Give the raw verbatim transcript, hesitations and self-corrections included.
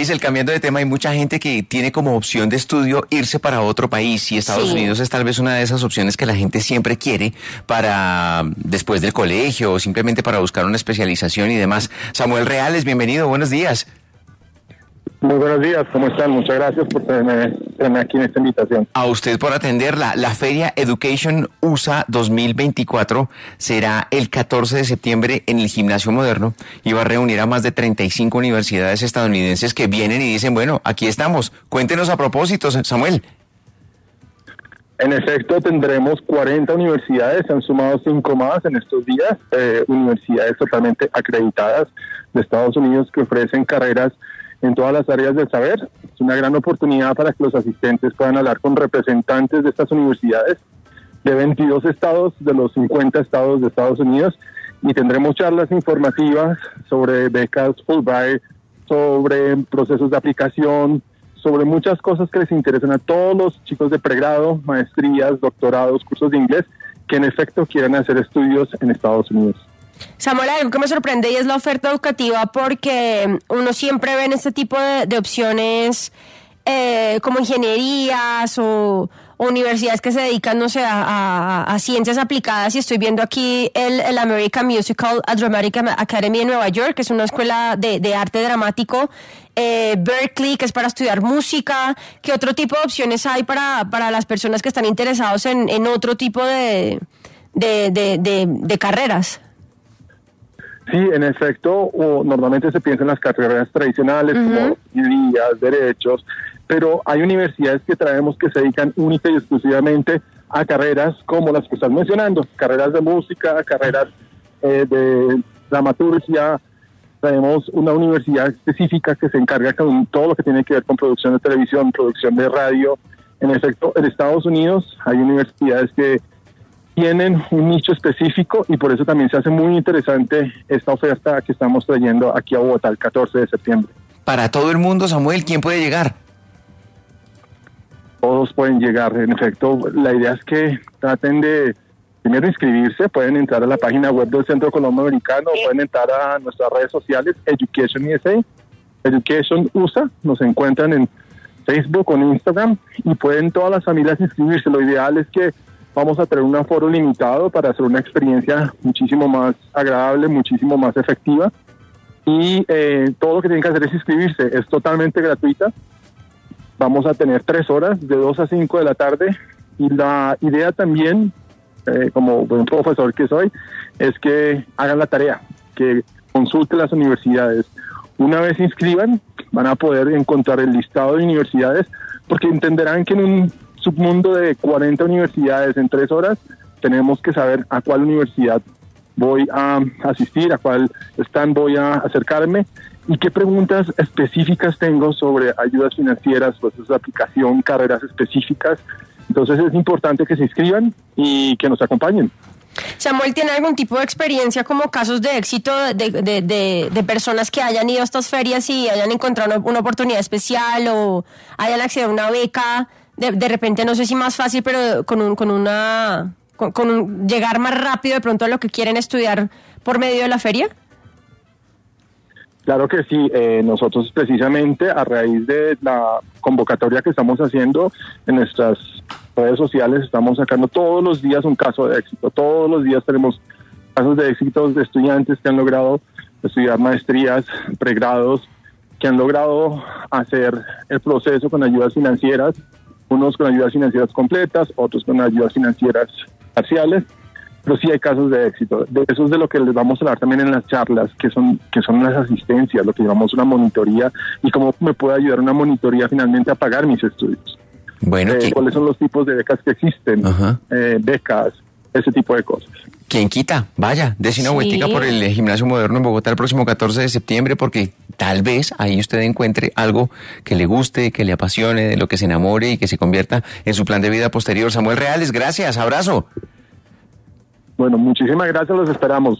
Hazel, cambiando de tema, hay mucha gente que tiene como opción de estudio irse para otro país y Estados sí. Unidos es tal vez una de esas opciones que la gente siempre quiere para después del colegio o simplemente para buscar una especialización y demás. Samuel Reales, bienvenido, buenos días. Muy buenos días, ¿cómo están? Muchas gracias por tenerme, tenerme aquí en esta invitación. A usted por atenderla. La Feria Education U S A dos mil veinticuatro será el catorce de septiembre en el Gimnasio Moderno y va a reunir a más de treinta y cinco universidades estadounidenses que vienen y dicen, bueno, aquí estamos. Cuéntenos a propósito, Samuel. En efecto, tendremos cuarenta universidades, se han sumado cinco más en estos días, eh, universidades totalmente acreditadas de Estados Unidos que ofrecen carreras en todas las áreas del saber. Es una gran oportunidad para que los asistentes puedan hablar con representantes de estas universidades de veintidós estados, de los cincuenta estados de Estados Unidos, y tendremos charlas informativas sobre becas Fulbright, sobre procesos de aplicación, sobre muchas cosas que les interesan a todos los chicos de pregrado, maestrías, doctorados, cursos de inglés, que en efecto quieran hacer estudios en Estados Unidos. Samuel, algo que me sorprende y es la oferta educativa, porque uno siempre ve en este tipo de, de opciones eh, como ingenierías o, o universidades que se dedican, no sé, a, a, a ciencias aplicadas, y estoy viendo aquí el, el American Musical Dramatic Academy en Nueva York, que es una escuela de, de arte dramático, eh, Berkeley, que es para estudiar música. ¿Qué otro tipo de opciones hay para, para las personas que están interesados en, en otro tipo de, de, de, de, de carreras? Sí, en efecto, o normalmente se piensa en las carreras tradicionales, uh-huh, como ingenierías, derechos, pero hay universidades que traemos que se dedican única y exclusivamente a carreras como las que estás mencionando, carreras de música, carreras eh, de dramaturgia. Traemos una universidad específica que se encarga con todo lo que tiene que ver con producción de televisión, producción de radio. En efecto, en Estados Unidos hay universidades que tienen un nicho específico y por eso también se hace muy interesante esta oferta que estamos trayendo aquí a Bogotá el catorce de septiembre. Para todo el mundo, Samuel, ¿quién puede llegar? Todos pueden llegar, en efecto. La idea es que traten de primero inscribirse, pueden entrar a la página web del Centro Colombo Americano, pueden entrar a nuestras redes sociales, Education U S A, Education U S A, nos encuentran en Facebook o en Instagram y pueden todas las familias inscribirse. Lo ideal es que vamos a tener un aforo limitado para hacer una experiencia muchísimo más agradable, muchísimo más efectiva. Y eh, todo lo que tienen que hacer es inscribirse. Es totalmente gratuita. Vamos a tener tres horas, de dos a cinco de la tarde. Y la idea también, eh, como buen profesor que soy, es que hagan la tarea, que consulten las universidades. Una vez se inscriban, van a poder encontrar el listado de universidades, porque entenderán que en un submundo de cuarenta universidades en tres horas, tenemos que saber a cuál universidad voy a asistir, a cuál stand voy a acercarme y qué preguntas específicas tengo sobre ayudas financieras, procesos de aplicación, carreras específicas. Entonces es importante que se inscriban y que nos acompañen. Samuel, ¿tiene algún tipo de experiencia como casos de éxito de, de, de, de personas que hayan ido a estas ferias y hayan encontrado una, una oportunidad especial o hayan accedido a una beca? De, de repente, no sé si más fácil, pero con un, con una, con, con un, llegar más rápido de pronto a lo que quieren estudiar por medio de la feria. Claro que sí, eh, nosotros precisamente a raíz de la convocatoria que estamos haciendo en nuestras redes sociales, estamos sacando todos los días un caso de éxito. Todos los días tenemos casos de éxito de estudiantes que han logrado estudiar maestrías, pregrados, que han logrado hacer el proceso con ayudas financieras, unos con ayudas financieras completas, otros con ayudas financieras parciales, pero sí hay casos de éxito. De eso es de lo que les vamos a hablar también en las charlas, que son que son las asistencias, lo que llamamos una monitoría, y cómo me puede ayudar una monitoría finalmente a pagar mis estudios. Bueno, eh, ¿cuáles son los tipos de becas que existen? Eh, becas, ese tipo de cosas. ¿Quién quita? Vaya, dése una Sí. vueltica por el Gimnasio Moderno en Bogotá el próximo catorce de septiembre, porque tal vez ahí usted encuentre algo que le guste, que le apasione, de lo que se enamore y que se convierta en su plan de vida posterior. Samuel Reales, gracias, abrazo. Bueno, muchísimas gracias, los esperamos.